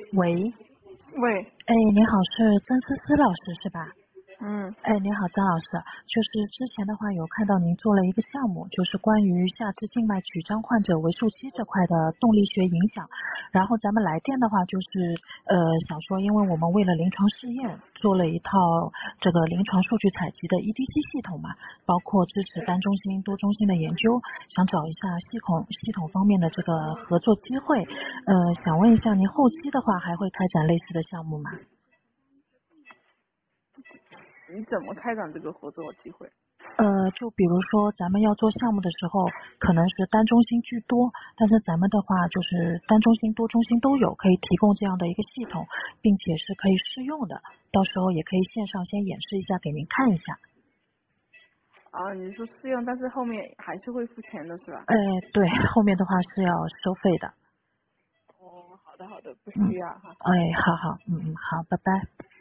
喂， 喂， 哎，你好，是曾思思老师是吧？ 嗯哎，你好，曾老师，就是之前的话有看到您做了一个项目，就是关于下肢静脉曲张患者围束肌这块的动力学影响。然后咱们来电的话，就是想说，因为我们为了临床试验做了一套这个临床数据采集的 EDC 系统嘛，包括支持单中心、多中心的研究，想找一下系统方面的这个合作机会。想问一下，您后期的话还会开展类似的项目吗？ 你怎么开展这个合作机会？ 就比如说咱们要做项目的时候，可能是单中心居多，但是咱们的话就是单中心、多中心都有，可以提供这样的一个系统，并且是可以试用的，到时候也可以线上先演示一下给您看一下。 啊，你说试用，但是后面还是会付钱的是吧？ 对，后面的话是要收费的。 哦，好的好的，不嗯， 需要哈。 好好，好，拜拜。